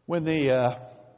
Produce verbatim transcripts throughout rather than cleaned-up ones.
When the uh,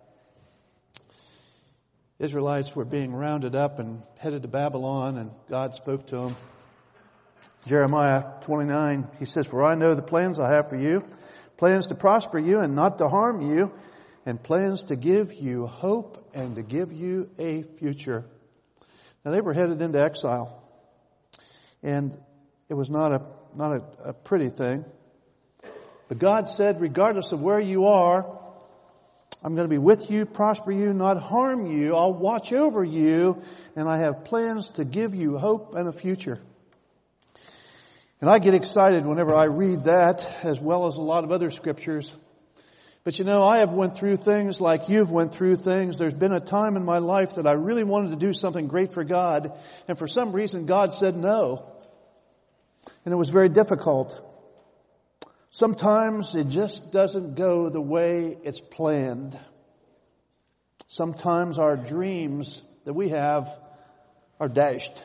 Israelites were being rounded up and headed to Babylon, and God spoke to them, Jeremiah twenty-nine, he says, "For I know the plans I have for you, plans to prosper you and not to harm you, and plans to give you hope and to give you a future." Now they were headed into exile, and it was not a not a, a pretty thing. But God said, regardless of where you are, I'm going to be with you, prosper you, not harm you. I'll watch over you, and I have plans to give you hope and a future. And I get excited whenever I read that, as well as a lot of other scriptures. But you know, I have went through things like you've went through things. There's been a time in my life that I really wanted to do something great for God, and for some reason God said no. And it was very difficult. Sometimes it just doesn't go the way it's planned. Sometimes our dreams that we have are dashed.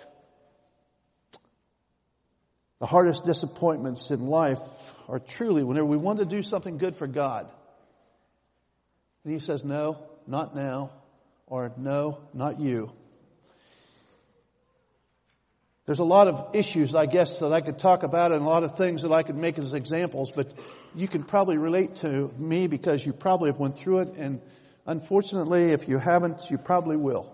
The hardest disappointments in life are truly whenever we want to do something good for God. And He says, no, not now, or no, not you. There's a lot of issues, I guess, that I could talk about and a lot of things that I could make as examples, but you can probably relate to me because you probably have went through it, and unfortunately, if you haven't, you probably will.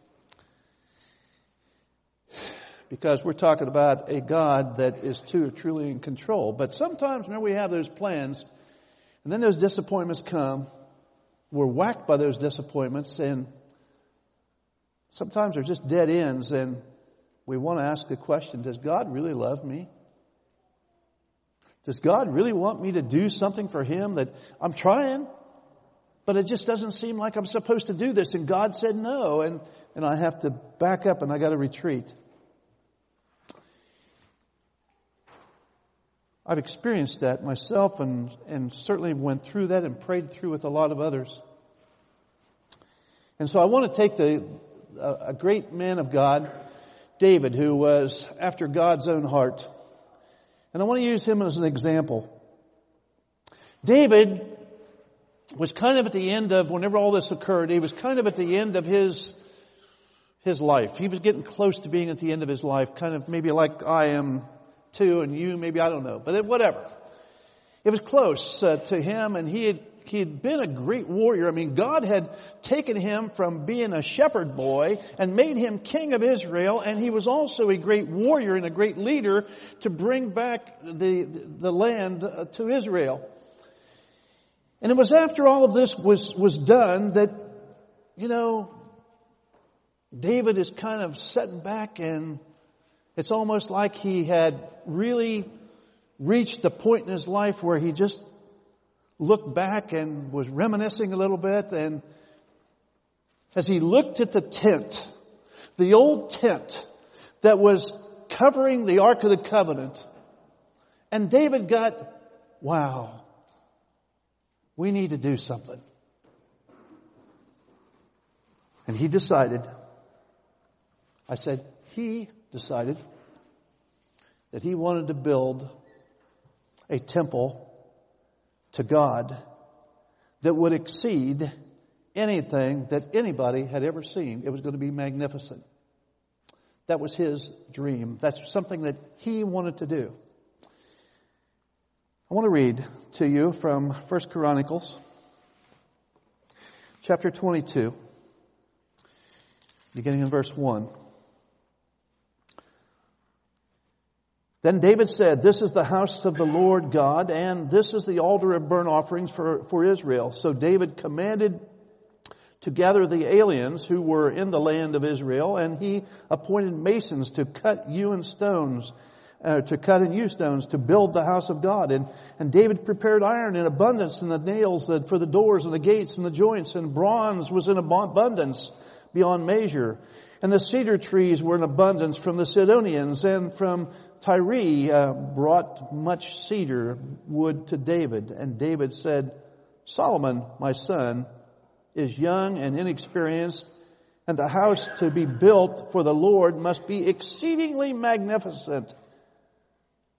Because we're talking about a God that is too truly in control. But sometimes, remember, we have those plans, and then those disappointments come. We're whacked by those disappointments, and sometimes they're just dead ends, and we want to ask the question, does God really love me? Does God really want me to do something for Him that I'm trying, but it just doesn't seem like I'm supposed to do this? And God said no, and, and I have to back up and I got to retreat. I've experienced that myself, and, and certainly went through that and prayed through with a lot of others. And so I want to take the a, a great man of God, David, who was after God's own heart. And I want to use him as an example. David was kind of at the end of, whenever all this occurred, he was kind of at the end of his, his life. He was getting close to being at the end of his life, kind of maybe like I am too, and you, maybe, I don't know, but it, whatever. It was close uh, to him, and he had He had been a great warrior. I mean, God had taken him from being a shepherd boy and made him king of Israel. And he was also a great warrior and a great leader to bring back the, the land to Israel. And it was after all of this was, was done that, you know, David is kind of sitting back, and it's almost like he had really reached the point in his life where he just looked back and was reminiscing a little bit. And as he looked at the tent, the old tent that was covering the Ark of the Covenant, and David got, wow, we need to do something. And he decided, I said, he decided that he wanted to build a temple to God that would exceed anything that anybody had ever seen. It was going to be magnificent. That was his dream. That's something that he wanted to do. I want to read to you from First Chronicles, chapter twenty-two, beginning in verse one. Then David said, "This is the house of the Lord God, and this is the altar of burnt offerings for, for Israel." So David commanded to gather the aliens who were in the land of Israel, and he appointed masons to cut hewn stones, uh, to cut and hew stones to build the house of God. And, and David prepared iron in abundance, and the nails that, for the doors and the gates and the joints, and bronze was in abundance beyond measure. And the cedar trees were in abundance from the Sidonians, and from Tyre uh, brought much cedar wood to David. And David said, "Solomon, my son, is young and inexperienced, and the house to be built for the Lord must be exceedingly magnificent.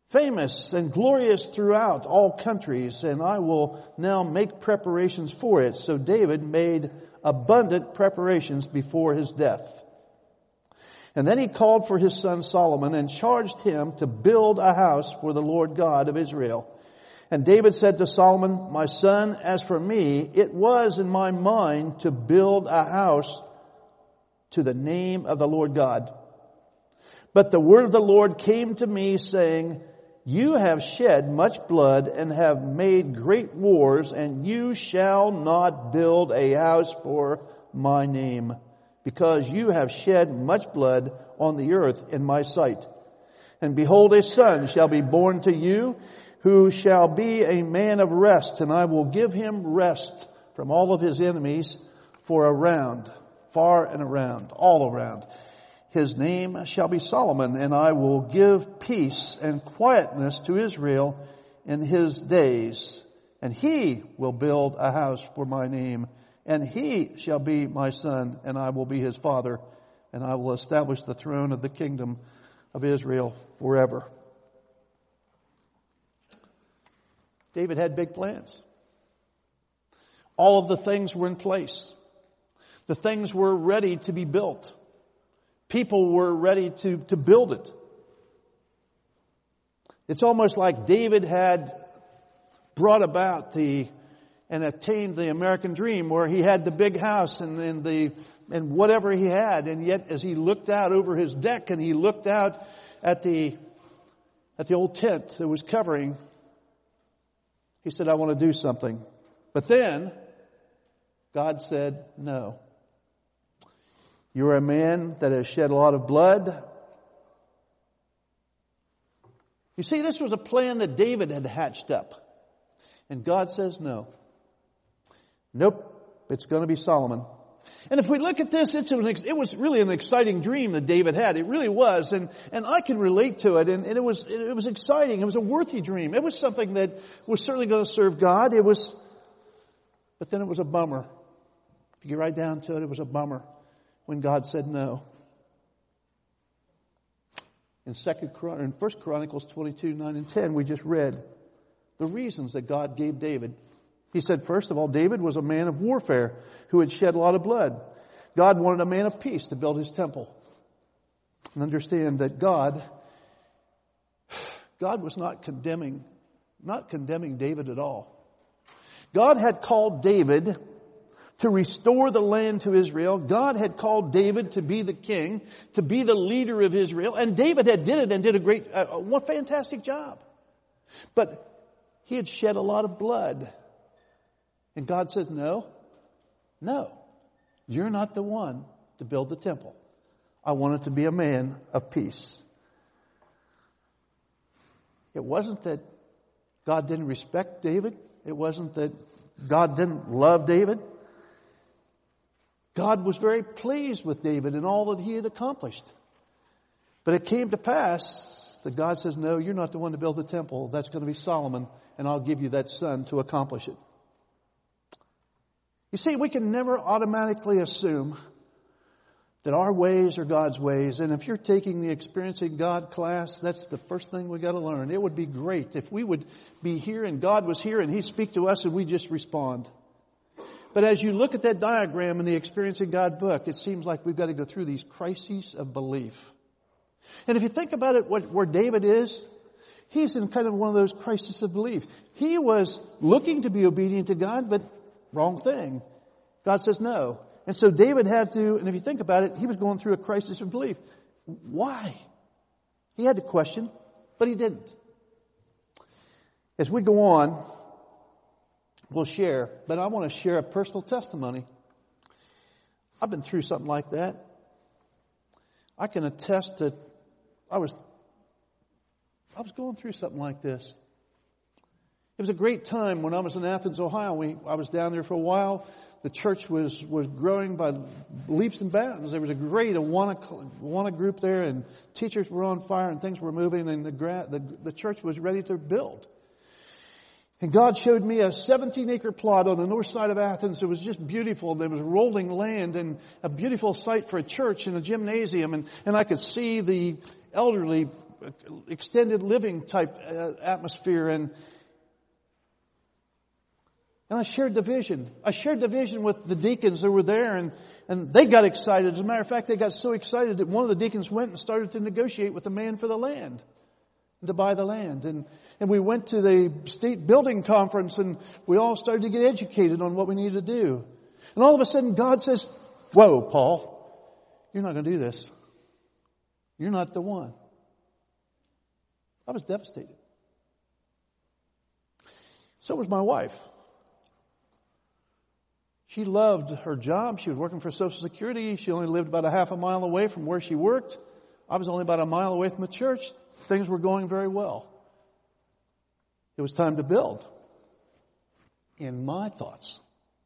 famous and glorious throughout all countries, and I will now make preparations for it. So David made abundant preparations before his death. And then he called for his son Solomon and charged him to build a house for the Lord God of Israel. And David said to Solomon, my son, as for me, it was in my mind to build a house to the name of the Lord God. But the word of the Lord came to me, saying, you have shed much blood and have made great wars, and you shall not build a house for my name, because you have shed much blood on the earth in my sight. And behold, a son shall be born to you, who shall be a man of rest, and I will give him rest from all of his enemies for around, far and around, all around. His name shall be Solomon, and I will give peace and quietness to Israel in his days. And he will build a house for my name, and he shall be my son, and I will be his father, and I will establish the throne of the kingdom of Israel forever. David had big plans. All of the things were in place. The things were ready to be built. People were ready to, to build it. It's almost like David had brought about the and attained the American dream, where he had the big house and, and the and whatever he had, and yet as he looked out over his deck and he looked out at the at the old tent that was covering, he said, I want to do something. But then God said, no. You're a man that has shed a lot of blood. You see, this was a plan that David had hatched up. And God says no. Nope, it's going to be Solomon. And if we look at this, it's an, it was really an exciting dream that David had. It really was. And, and I can relate to it. And, and it was, it was exciting. It was a worthy dream. It was something that was certainly going to serve God. It was, but then it was a bummer. If you get right down to it, it was a bummer when God said no. In Second, in First Chronicles twenty-two, nine and ten, we just read the reasons that God gave David. He said, first of all, David was a man of warfare who had shed a lot of blood. God wanted a man of peace to build his temple. And understand that God, God was not condemning, not condemning David at all. God had called David to restore the land to Israel. God had called David to be the king, to be the leader of Israel. And David had did it and did a great, uh, one fantastic job. But he had shed a lot of blood. And God said, no, no, you're not the one to build the temple. I want it to be a man of peace. It wasn't that God didn't respect David. It wasn't that God didn't love David. God was very pleased with David and all that he had accomplished. But it came to pass that God says, no, you're not the one to build the temple. That's going to be Solomon, and I'll give you that son to accomplish it. You see, we can never automatically assume that our ways are God's ways. And if you're taking the Experiencing God class, that's the first thing we got to learn. It would be great if we would be here and God was here and He'd speak to us and we just respond. But as you look at that diagram in the Experiencing God book, it seems like we've got to go through these crises of belief. And if you think about it, what, where David is, he's in kind of one of those crises of belief. He was looking to be obedient to God, but wrong thing. God says no. And so David had to, and if you think about it, he was going through a crisis of belief. Why? He had to question, but he didn't. As we go on, we'll share, but I want to share a personal testimony. I've been through something like that. I can attest that I was, I was going through something like this. It was a great time when I was in Athens, Ohio. We, I was down there for a while. The church was, was growing by leaps and bounds. There was a great Awana, Awana group there, and teachers were on fire, and things were moving, and the, the, the church was ready to build. And God showed me a seventeen acre plot on the north side of Athens. It was just beautiful. There was rolling land and a beautiful site for a church and a gymnasium. And, and I could see the elderly extended living type uh, atmosphere. And, and I shared the vision. I shared the vision with the deacons that were there, and, and they got excited. As a matter of fact, they got so excited that one of the deacons went and started to negotiate with the man for the land, to buy the land. And, and we went to the state building conference, and we all started to get educated on what we needed to do. And all of a sudden God says, whoa, Paul, you're not going to do this. You're not the one. I was devastated. So was my wife. She loved her job. She was working for Social Security. She only lived about a half a mile away from where she worked. I was only about a mile away from the church. Things were going very well. It was time to build. In my thoughts.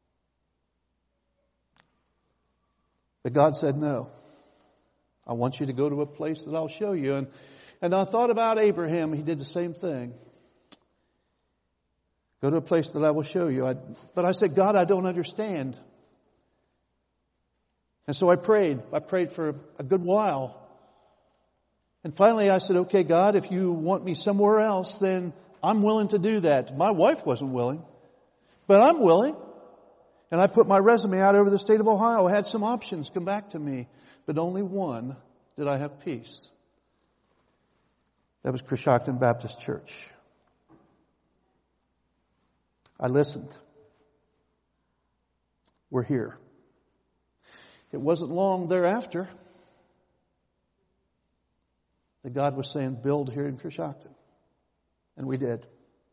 But God said, no. I want you to go to a place that I'll show you. And, and I thought about Abraham. He did the same thing. Go to a place that I will show you. I, but I said, God, I don't understand. And so I prayed. I prayed for a good while. And finally I said, okay, God, if you want me somewhere else, then I'm willing to do that. My wife wasn't willing, but I'm willing. And I put my resume out over the state of Ohio. I had some options come back to me, but only one did I have peace. That was Coshocton Baptist Church. I listened. We're here. It wasn't long thereafter that God was saying, build here in Coshocton. And we did.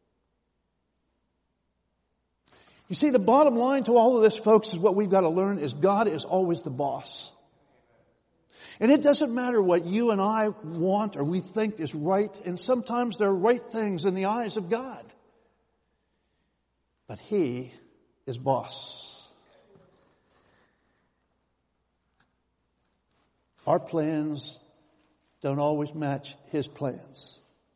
You see, the bottom line to all of this, folks, is what we've got to learn is God is always the boss. And it doesn't matter what you and I want or we think is right. And sometimes there are right things in the eyes of God. But He is boss. Our plans don't always match His plans.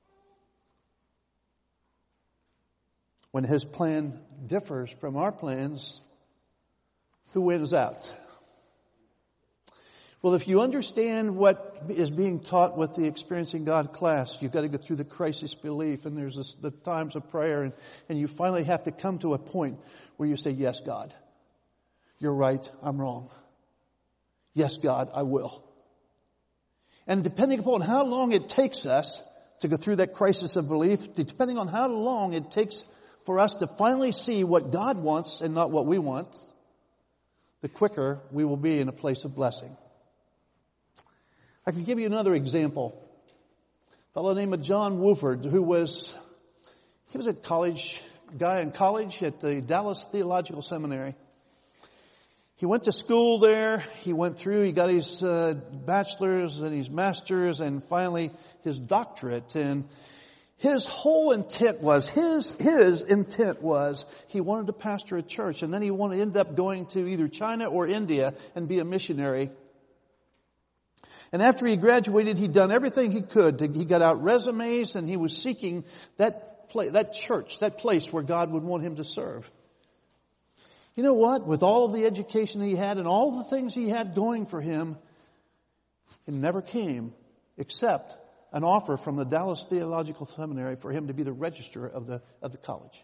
When His plan differs from our plans, who wins out? Well, if you understand what is being taught with the Experiencing God class, you've got to go through the crisis belief, and there's this, the times of prayer, and, and you finally have to come to a point where you say, yes, God, you're right, I'm wrong. Yes, God, I will. And depending upon how long it takes us to go through that crisis of belief, depending on how long it takes for us to finally see what God wants and not what we want, the quicker we will be in a place of blessing. I can give you another example. A fellow named John Wooford, who was, he was a college guy in college at the Dallas Theological Seminary. He went to school there. He went through, he got his uh, bachelor's and his master's and finally his doctorate. And his whole intent was, his, his intent was, he wanted to pastor a church, and then he wanted to end up going to either China or India and be a missionary. And after he graduated, he'd done everything he could. To, he got out resumes, and he was seeking that place, that church, that place where God would want him to serve. You know what? With all of the education he had and all the things he had going for him, it never came except an offer from the Dallas Theological Seminary for him to be the registrar of the, of the college.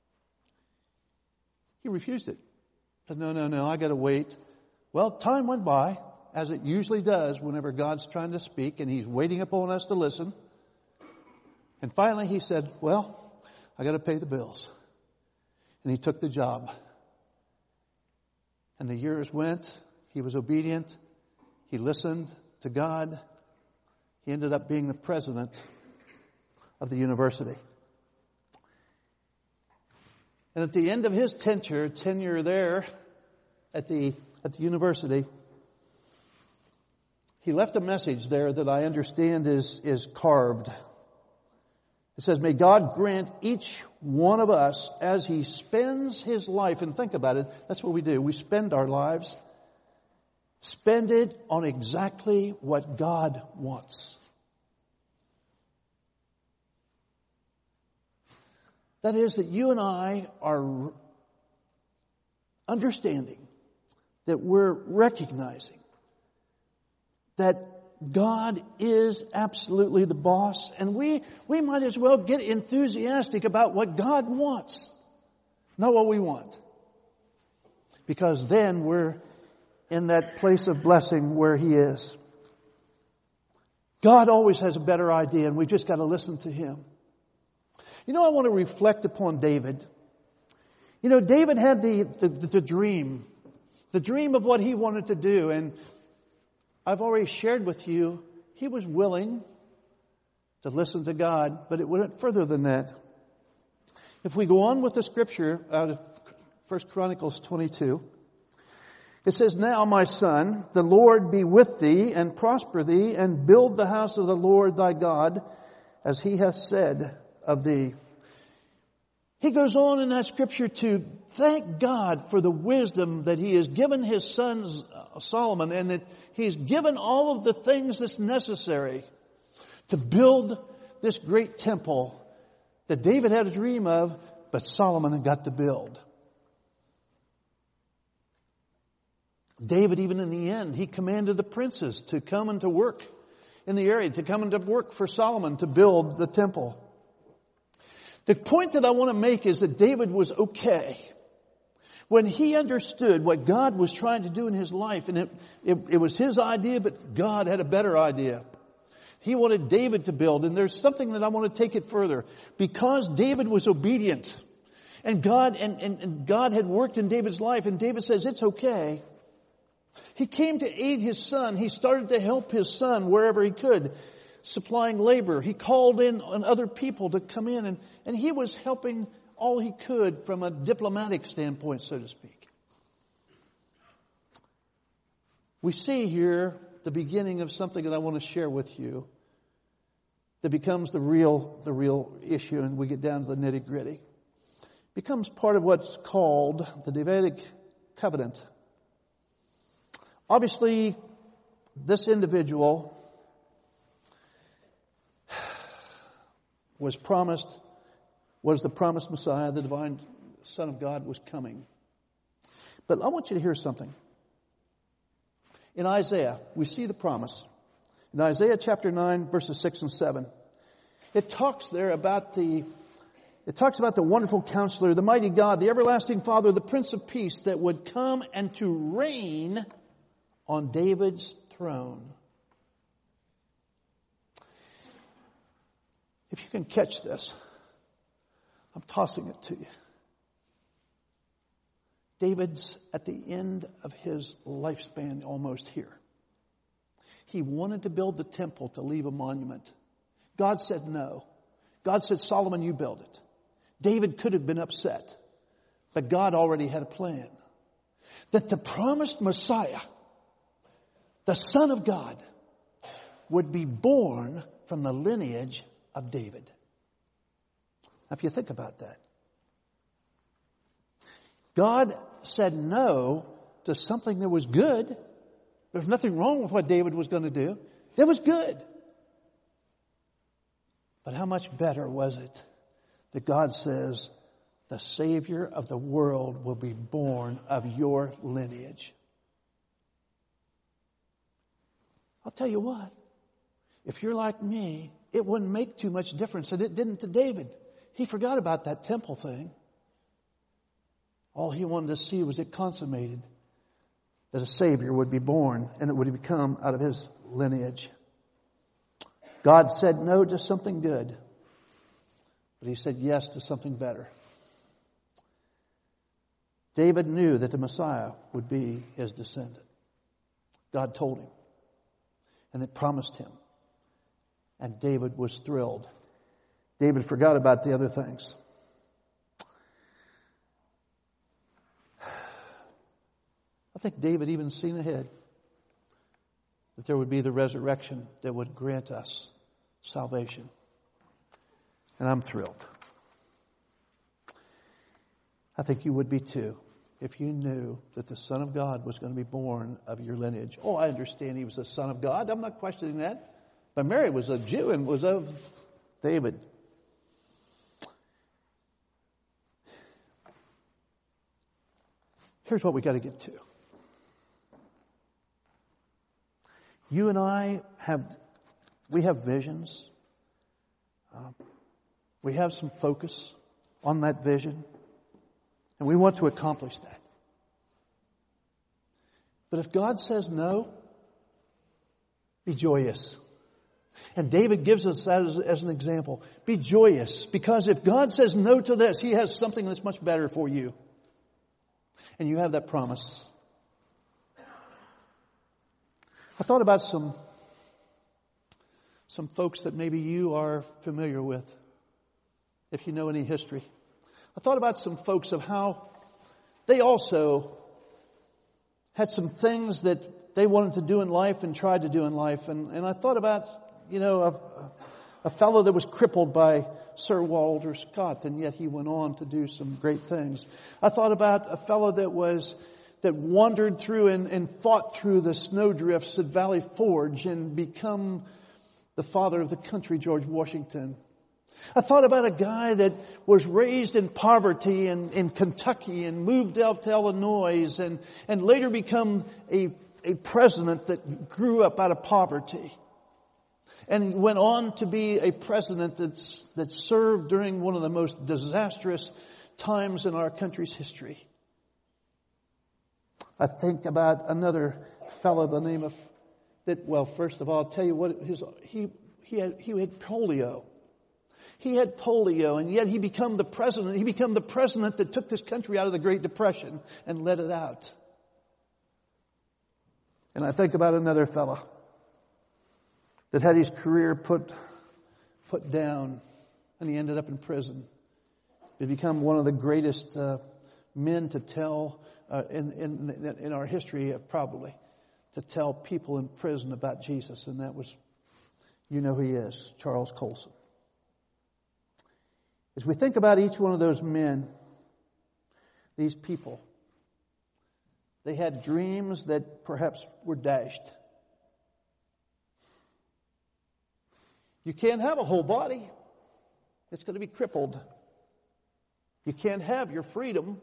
He refused it. Said, no, no, no, I got to wait. Well, time went by, as it usually does whenever God's trying to speak and He's waiting upon us to listen. And finally he said, well, I got to pay the bills. And he took the job. And the years went. He was obedient. He listened to God. He ended up being the president of the university. And at the end of his tenure, tenure there at the, at the university, he left a message there that I understand is, is carved. It says, may God grant each one of us as he spends his life, and think about it, that's what we do. We spend our lives. Spend it on exactly what God wants. That is, that you and I are understanding that we're recognizing that God is absolutely the boss, and we, we might as well get enthusiastic about what God wants, not what we want. Because then we're in that place of blessing where He is. God always has a better idea, and we've just got to listen to Him. You know, I want to reflect upon David. You know, David had the, the, the dream, the dream of what he wanted to do, and I've already shared with you, he was willing to listen to God, but it went further than that. If we go on with the scripture out of First Chronicles twenty-two, it says, "Now, my son, the Lord be with thee and prosper thee, and build the house of the Lord thy God, as he hath said of thee." He goes on in that scripture to thank God for the wisdom that He has given His son Solomon, and that He's given all of the things that's necessary to build this great temple that David had a dream of, but Solomon had got to build. David, even in the end, he commanded the princes to come and to work in the area, to come and to work for Solomon to build the temple. The point that I want to make is that David was okay when he understood what God was trying to do in his life, and it, it, it was his idea, but God had a better idea. He wanted David to build, and there's something that I want to take it further. Because David was obedient, and God and, and, and God had worked in David's life, and David says, it's okay. He came to aid his son. He started to help his son wherever he could, supplying labor. He called in on other people to come in, and, and he was helping all he could from a diplomatic standpoint, so to speak. We see here the beginning of something that I want to share with you that becomes the real, the real issue, and we get down to the nitty-gritty. Becomes part of what's called the Davidic covenant. Obviously, this individual was promised, was the promised Messiah, the divine Son of God was coming. But I want you to hear something. In Isaiah, we see the promise. In Isaiah chapter nine, verses six and seven, it talks there about the, it talks about the wonderful counselor, the mighty God, the everlasting Father, the Prince of Peace that would come and to reign on David's throne. If you can catch this, I'm tossing it to you. David's at the end of his lifespan, almost here. He wanted to build the temple to leave a monument. God said no. God said, Solomon, you build it. David could have been upset, but God already had a plan. That the promised Messiah, the Son of God, would be born from the lineage of David. Now, if you think about that, God said no to something that was good. There's nothing wrong with what David was going to do. It was good. But how much better was it that God says, the Savior of the world will be born of your lineage? I'll tell you what, if you're like me, it wouldn't make too much difference, and it didn't to David. He forgot about that temple thing. All he wanted to see was it consummated, that a Savior would be born, and it would become out of his lineage. God said no to something good, but He said yes to something better. David knew that the Messiah would be his descendant. God told him, and it promised him. And David was thrilled. David forgot about the other things. I think David even seen ahead that there would be the resurrection that would grant us salvation. And I'm thrilled. I think you would be too if you knew that the Son of God was going to be born of your lineage. Oh, I understand He was the Son of God. I'm not questioning that. But Mary was a Jew and was of David. Here's what we got to get to. You and I have, we have visions. Uh, we have some focus on that vision. And we want to accomplish that. But if God says no, be joyous. And David gives us that as, as an example. Be joyous, because if God says no to this, He has something that's much better for you. And you have that promise. I thought about some, some folks that maybe you are familiar with, if you know any history. I thought about some folks of how they also had some things that they wanted to do in life and tried to do in life. And, and I thought about, you know, a, a fellow that was crippled by Sir Walter Scott, and yet he went on to do some great things. I thought about a fellow that was, that wandered through and, and fought through the snowdrifts at Valley Forge and become the father of the country, George Washington. I thought about a guy that was raised in poverty in, in Kentucky and moved out to Illinois and, and later become a, a president that grew up out of poverty. And went on to be a president that's, that served during one of the most disastrous times in our country's history. I think about another fellow by the name of, that, well, first of all, I'll tell you what, his, he, he had, he had polio. He had polio, and yet he became the president. He became the president that took this country out of the Great Depression and let it out. And I think about another fellow that had his career put put down, and he ended up in prison. He became one of the greatest uh, men to tell uh, in, in in our history, uh, probably, to tell people in prison about Jesus, and that was, you know who he is, Charles Colson. As we think about each one of those men, these people, they had dreams that perhaps were dashed. You can't have a whole body. It's going to be crippled. You can't have your freedom,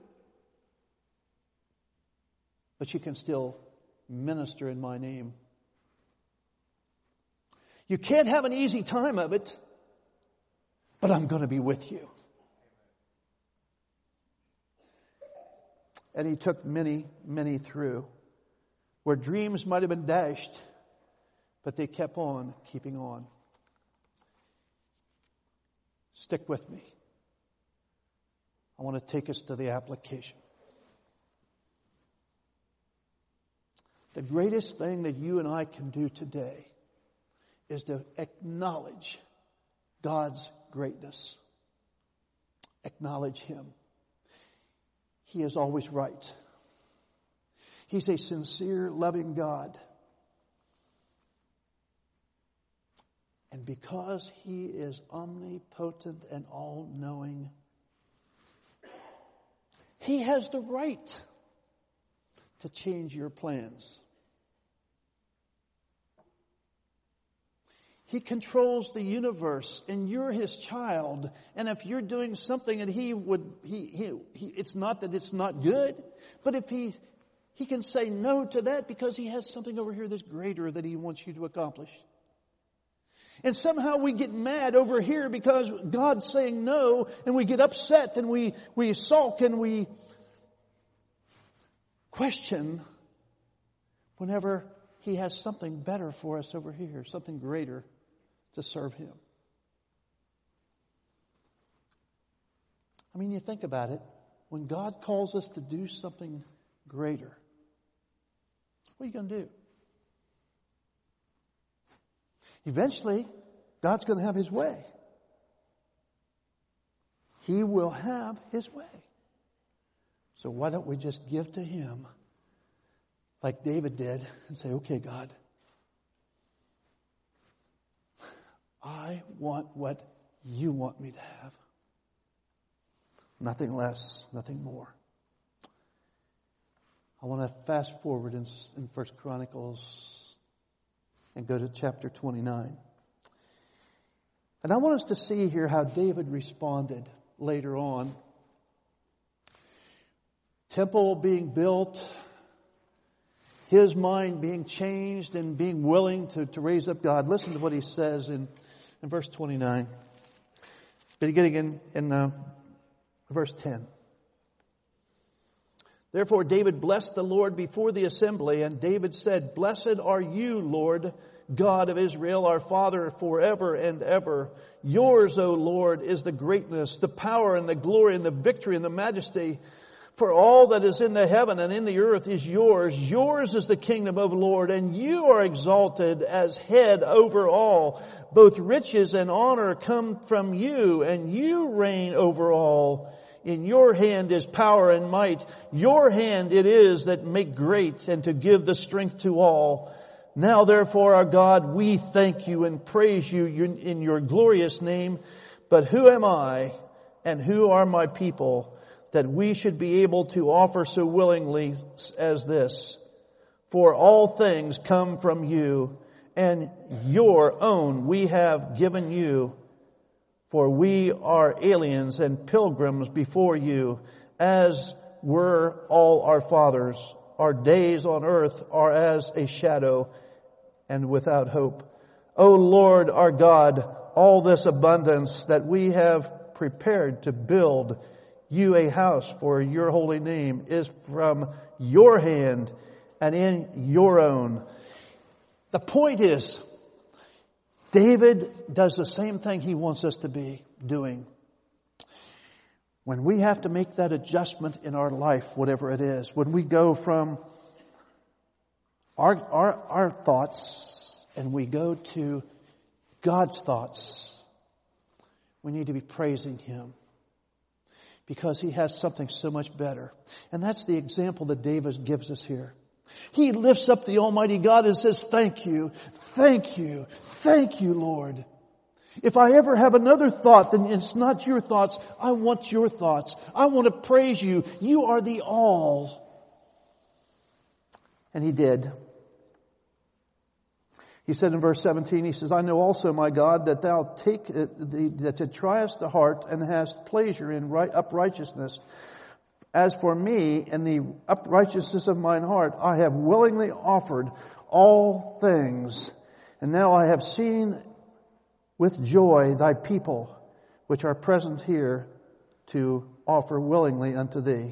but you can still minister in my name. You can't have an easy time of it, but I'm going to be with you. And he took many, many through, where dreams might have been dashed, but they kept on keeping on. Stick with me. I want to take us to the application. The greatest thing that you and I can do today is to acknowledge God's greatness. Acknowledge Him. He is always right. He's a sincere, loving God. And because He is omnipotent and all-knowing, He has the right to change your plans. He controls the universe, and you're His child. And if you're doing something that He would, he, he, he, it's not that it's not good, but if He, He can say no to that because He has something over here that's greater that He wants you to accomplish. And somehow we get mad over here because God's saying no, and we get upset and we, we sulk and we question whenever He has something better for us over here, something greater to serve Him. I mean, you think about it. When God calls us to do something greater, what are you going to do? Eventually, God's going to have His way. He will have His way. So why don't we just give to Him like David did and say, okay, God, I want what you want me to have. Nothing less, nothing more. I want to fast forward in, in First Chronicles and go to chapter twenty-nine. And I want us to see here how David responded later on. Temple being built. his mind being changed and being willing to, to raise up God. Listen to what he says in, in verse twenty-nine. Beginning in, in uh, verse ten. Therefore David blessed the Lord before the assembly, and David said, Blessed are you, Lord, God of Israel, our Father, forever and ever. Yours, O Lord, is the greatness, the power, and the glory, and the victory, and the majesty. For all that is in the heaven and in the earth is yours. Yours is the kingdom, O Lord, and you are exalted as head over all. Both riches and honor come from you, and you reign over all. In your hand is power and might. Your hand it is that make great and to give the strength to all. Now therefore, our God, we thank you and praise you in your glorious name. But who am I and who are my people that we should be able to offer so willingly as this? For all things come from you, and your own we have given you. For we are aliens and pilgrims before you, as were all our fathers. Our days on earth are as a shadow and without hope. O Lord our God, all this abundance that we have prepared to build you a house for your holy name is from your hand and in your own. The point is, David does the same thing he wants us to be doing. When we have to make that adjustment in our life, whatever it is, when we go from our, our, our thoughts and we go to God's thoughts, we need to be praising Him because He has something so much better. And that's the example that David gives us here. He lifts up the Almighty God and says, thank you, thank you, thank you, Lord. If I ever have another thought, then it's not your thoughts. I want your thoughts. I want to praise you. You are the all. And he did. He said in verse seventeen, he says, I know also, my God, that thou take that thou triest the heart and hast pleasure in right, uprighteousness. As for me and the uprightness of mine heart, I have willingly offered all things. And now I have seen with joy thy people, which are present here, to offer willingly unto thee.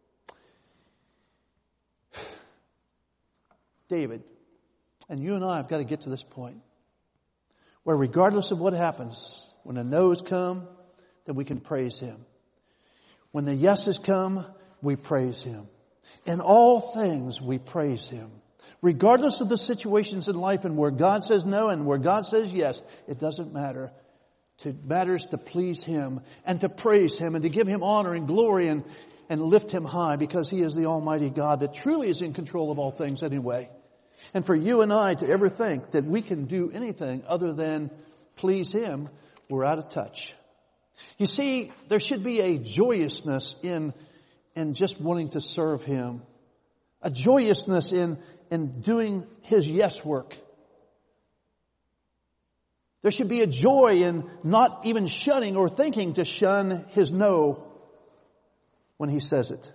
David, and you and I have got to get to this point where regardless of what happens, when the no's come, then we can praise Him. When the yeses come, we praise Him. In all things, we praise Him. Regardless of the situations in life and where God says no and where God says yes, it doesn't matter. It matters to please Him and to praise Him and to give Him honor and glory and, and lift Him high because He is the Almighty God that truly is in control of all things anyway. And for you and I to ever think that we can do anything other than please Him, we're out of touch. You see, there should be a joyousness in, in just wanting to serve Him. A joyousness in, in doing His yes work. There should be a joy in not even shunning or thinking to shun His no when He says it.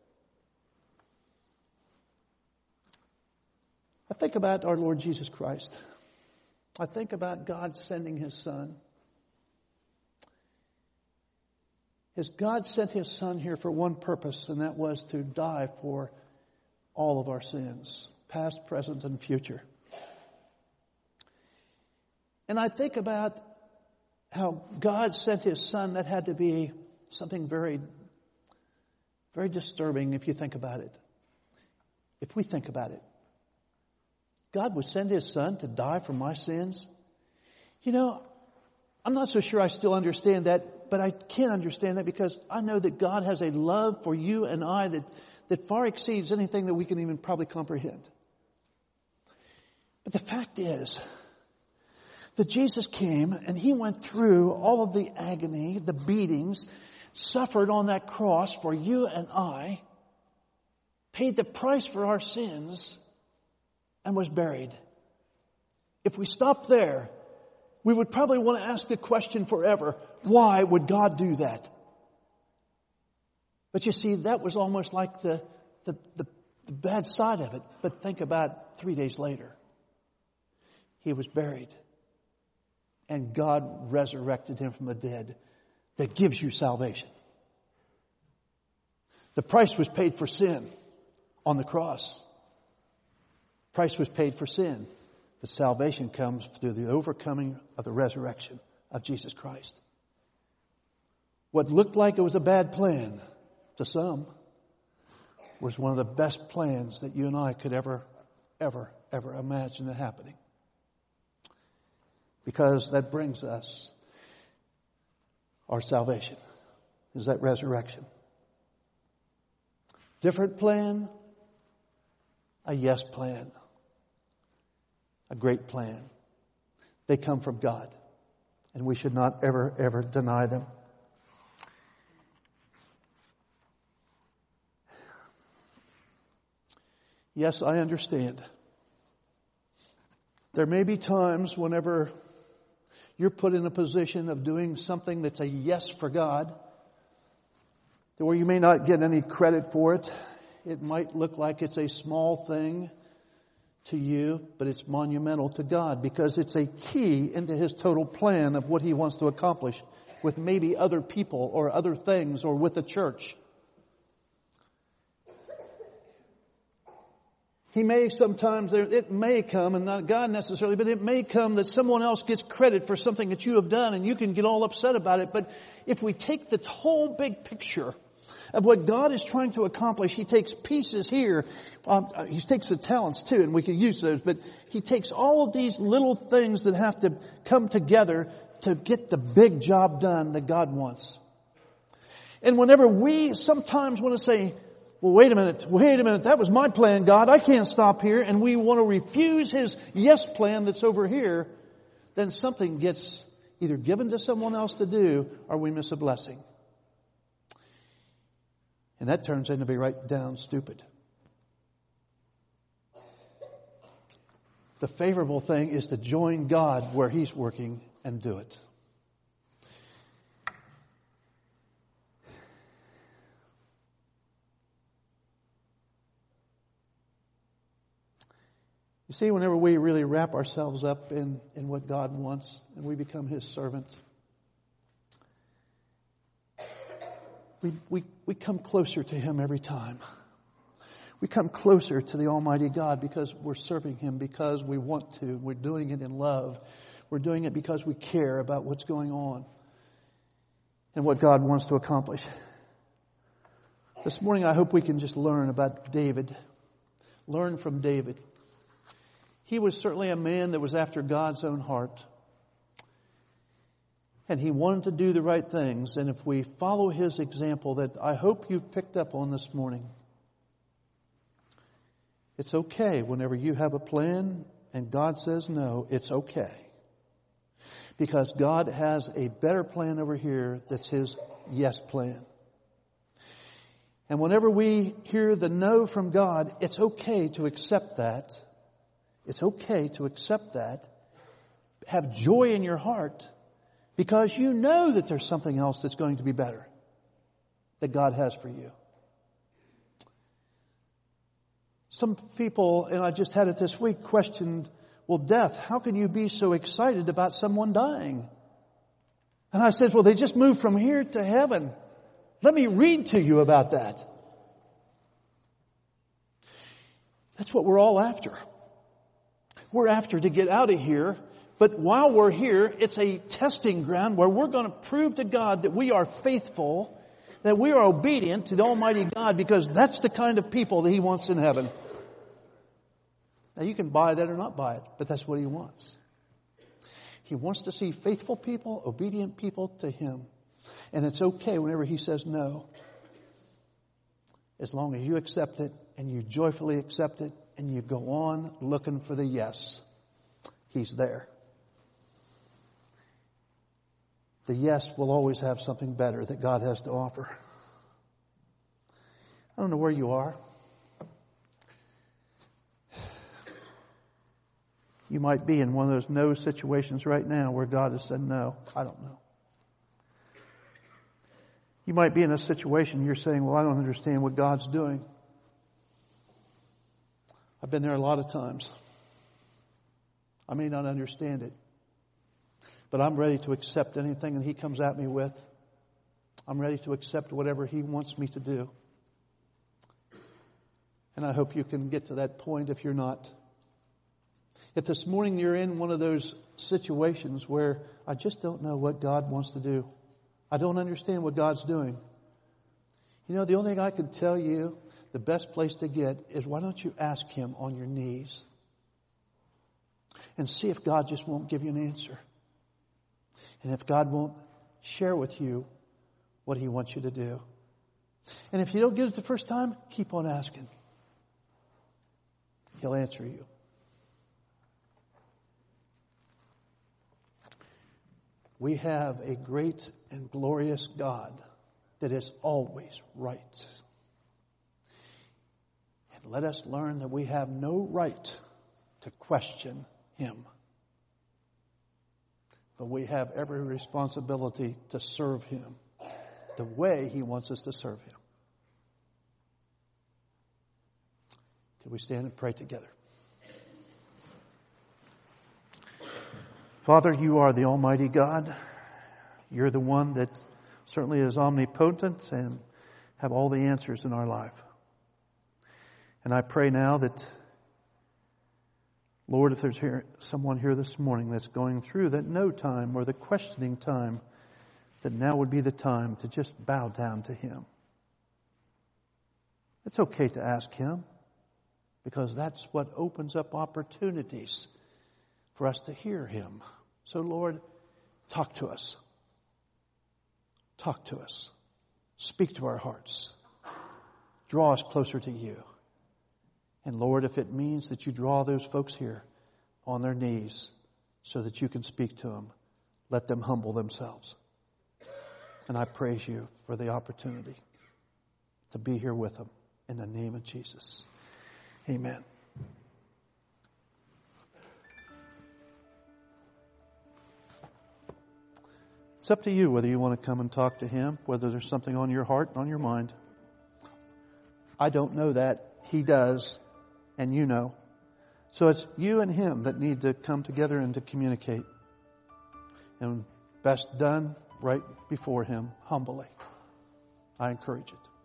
I think about our Lord Jesus Christ. I think about God sending His Son. His God sent His Son here for one purpose, and that was to die for all of our sins, past, present, and future. And I think about how God sent His Son. That had to be something very, very disturbing if you think about it. If we think about it. God would send His Son to die for my sins. You know, I'm not so sure I still understand that, but I can understand that because I know that God has a love for you and I that, that far exceeds anything that we can even probably comprehend. But the fact is that Jesus came and He went through all of the agony, the beatings, suffered on that cross for you and I, paid the price for our sins, and was buried. If we stopped there, we would probably want to ask the question forever, why would God do that? But you see, that was almost like the, the, the, the bad side of it. But think about three days later. He was buried. And God resurrected him from the dead. That gives you salvation. The price was paid for sin on the cross. Price was paid for sin. But salvation comes through the overcoming of the resurrection of Jesus Christ. What looked like it was a bad plan to some was one of the best plans that you and I could ever, ever, ever imagine it happening. Because that brings us our salvation, is that resurrection. Different plan, a yes plan, a great plan. They come from God, and we should not ever, ever deny them. Yes, I understand. There may be times whenever you're put in a position of doing something that's a yes for God, where you may not get any credit for it. It might look like it's a small thing to you, but it's monumental to God because it's a key into His total plan of what He wants to accomplish with maybe other people or other things or with the church. He may sometimes, it may come, and not God necessarily, but it may come that someone else gets credit for something that you have done and you can get all upset about it. But if we take the whole big picture of what God is trying to accomplish, He takes pieces here. Um, he takes the talents too, and we can use those, but He takes all of these little things that have to come together to get the big job done that God wants. And whenever we sometimes want to say, well, wait a minute, wait a minute, that was my plan, God, I can't stop here, and we want to refuse His yes plan that's over here, then something gets either given to someone else to do, or we miss a blessing. And that turns into be right down stupid. The favorable thing is to join God where He's working and do it. You see, whenever we really wrap ourselves up in, in what God wants and we become His servant, we, we, we come closer to Him every time. We come closer to the Almighty God because we're serving Him, because we want to. We're doing it in love. We're doing it because we care about what's going on and what God wants to accomplish. This morning, I hope we can just learn about David. Learn from David. He was certainly a man that was after God's own heart. And he wanted to do the right things. And if we follow his example that I hope you've picked up on this morning, it's okay whenever you have a plan and God says no, it's okay. Because God has a better plan over here that's His yes plan. And whenever we hear the no from God, it's okay to accept that. It's okay to accept that. Have joy in your heart because you know that there's something else that's going to be better that God has for you. Some people, and I just had it this week, questioned, well, death, how can you be so excited about someone dying? And I said, well, they just moved from here to heaven. Let me read to you about that. That's what we're all after. We're after to get out of here. But while we're here, it's a testing ground where we're going to prove to God that we are faithful, that we are obedient to the Almighty God, because that's the kind of people that He wants in heaven. Now you can buy that or not buy it, but that's what He wants. He wants to see faithful people, obedient people to Him. And it's okay whenever He says no. As long as you accept it and you joyfully accept it and you go on looking for the yes. He's there. The yes will always have something better that God has to offer. I don't know where you are. You might be in one of those no situations right now where God has said no. I don't know. You might be in a situation you're saying, well, I don't understand what God's doing. I've been there a lot of times. I may not understand it, but I'm ready to accept anything that He comes at me with. I'm ready to accept whatever He wants me to do. And I hope you can get to that point if you're not. If this morning you're in one of those situations where I just don't know what God wants to do. I don't understand what God's doing. You know, the only thing I can tell you, the best place to get is why don't you ask Him on your knees and see if God just won't give you an answer. And if God won't share with you what He wants you to do. And if you don't get it the first time, keep on asking. He'll answer you. We have a great and glorious God that is always right. And let us learn that we have no right to question Him. But we have every responsibility to serve Him the way He wants us to serve Him. Could we stand and pray together? Father, You are the Almighty God. You're the one that certainly is omnipotent and have all the answers in our life. And I pray now that, Lord, if there's here, someone here this morning that's going through that no time or the questioning time, that now would be the time to just bow down to Him. It's okay to ask Him, because that's what opens up opportunities for us to hear Him. So, Lord, talk to us. Talk to us. Speak to our hearts. Draw us closer to You. And Lord, if it means that You draw those folks here on their knees so that You can speak to them, let them humble themselves. And I praise You for the opportunity to be here with them in the name of Jesus. Amen. It's up to you whether you want to come and talk to Him, whether there's something on your heart, on your mind. I don't know that. He does, and you know. So it's you and Him that need to come together and to communicate. And best done right before Him, humbly. I encourage it.